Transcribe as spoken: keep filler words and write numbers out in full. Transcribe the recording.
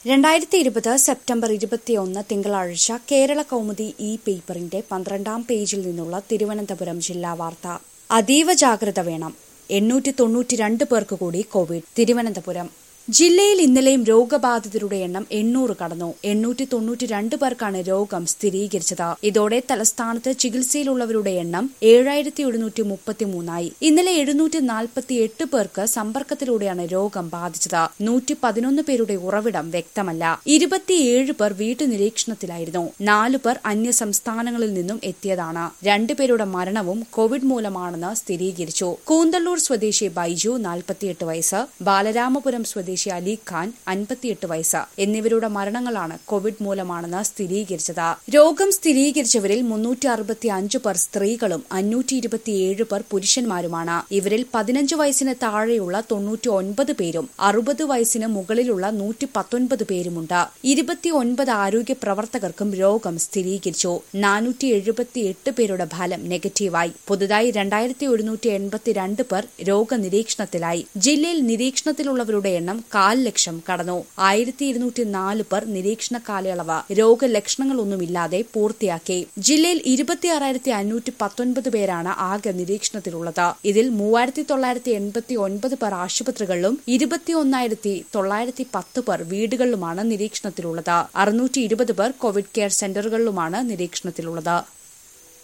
രണ്ടായിരത്തി ഇരുപത് സെപ്റ്റംബർ ഇരുപത്തിയൊന്ന് തിങ്കളാഴ്ച കേരള കൗമുദി ഇ പേപ്പറിന്റെ പന്ത്രണ്ടാം പേജിൽ നിന്നുള്ള തിരുവനന്തപുരം ജില്ലാ വാർത്ത. അതീവ ജാഗ്രത വേണം. എണ്ണൂറ്റി തൊണ്ണൂറ്റി രണ്ട് പേർക്ക് കൂടി കോവിഡ്. തിരുവനന്തപുരം ജില്ലയിൽ ഇന്നലെയും രോഗബാധിതരുടെ എണ്ണം എണ്ണൂറ് കടന്നു. എണ്ണൂറ്റി തൊണ്ണൂറ്റി രണ്ട് പേർക്കാണ് രോഗം സ്ഥിരീകരിച്ചത്. ഇതോടെ തലസ്ഥാനത്ത് ചികിത്സയിലുള്ളവരുടെ എണ്ണം ഏഴായിരത്തി എഴുന്നൂറ്റി മുപ്പത്തിമൂന്നായി. ഇന്നലെ എഴുന്നൂറ്റി നാൽപ്പത്തി എട്ട് പേർക്ക് സമ്പർക്കത്തിലൂടെയാണ് രോഗം ബാധിച്ചത്. നൂറ്റി പതിനൊന്ന് പേരുടെ ഉറവിടം വ്യക്തമല്ല. ഇരുപത്തിയേഴ് പേർ വീട്ടുനിരീക്ഷണത്തിലായിരുന്നു. നാലു പേർ അന്യ സംസ്ഥാനങ്ങളിൽ നിന്നും എത്തിയതാണ്. രണ്ടുപേരുടെ മരണവും കോവിഡ് മൂലമാണെന്ന് സ്ഥിരീകരിച്ചു. കൂന്തല്ലൂർ സ്വദേശി ബൈജു നാൽപ്പത്തിയെട്ട് വയസ്സ്, ബാലരാമപുരം സ്വദേശി അലി ഖാൻ അൻപത്തിയെട്ട് വയസ്സ് എന്നിവരുടെ മരണങ്ങളാണ് കോവിഡ് മൂലമാണെന്ന് സ്ഥിരീകരിച്ചത്. രോഗം സ്ഥിരീകരിച്ചവരിൽ മുന്നൂറ്റി അറുപത്തി അഞ്ച് പേർ സ്ത്രീകളും അഞ്ഞൂറ്റി ഇരുപത്തിയേഴ് പേർ പുരുഷന്മാരുമാണ്. ഇവരിൽ പതിനഞ്ച് വയസ്സിന് താഴെയുള്ള തൊണ്ണൂറ്റി ഒൻപത് പേരും അറുപത് വയസ്സിന് മുകളിലുള്ള നൂറ്റി പത്തൊൻപത് പേരുമുണ്ട്. ഇരുപത്തിയൊൻപത് ആരോഗ്യ പ്രവർത്തകർക്കും രോഗം സ്ഥിരീകരിച്ചു. നാനൂറ്റി എഴുപത്തി എട്ട് പേരുടെ ഫലം നെഗറ്റീവായി. പുതുതായി രണ്ടായിരത്തി ഒരുന്നൂറ്റി എൺപത്തിരണ്ട് പേർ രോഗനിരീക്ഷണത്തിലായി. ജില്ലയിൽ നിരീക്ഷണത്തിലുള്ളവരുടെ എണ്ണം കാൽ ലക്ഷം കടന്നു. ആയിരത്തി ഇരുന്നൂറ്റി നാല് പേർ നിരീക്ഷണ കാലയളവ് രോഗലക്ഷണങ്ങളൊന്നുമില്ലാതെ പൂർത്തിയാക്കി. ജില്ലയിൽ ഇരുപത്തിയാറായിരത്തി അഞ്ഞൂറ്റി പത്തൊൻപത് പേരാണ് ആകെ നിരീക്ഷണത്തിലുള്ളത്. ഇതിൽ മൂവായിരത്തി തൊള്ളായിരത്തി എൺപത്തി ഒൻപത് പേർ ആശുപത്രികളിലും ഇരുപത്തിയൊന്നായിരത്തി തൊള്ളായിരത്തി പത്ത് പേർ വീടുകളിലുമാണ് നിരീക്ഷണത്തിലുള്ളത്. അറുന്നൂറ്റി ഇരുപത് പേർ കോവിഡ് കെയർ സെന്ററുകളിലുമാണ് നിരീക്ഷണത്തിലുള്ളത്.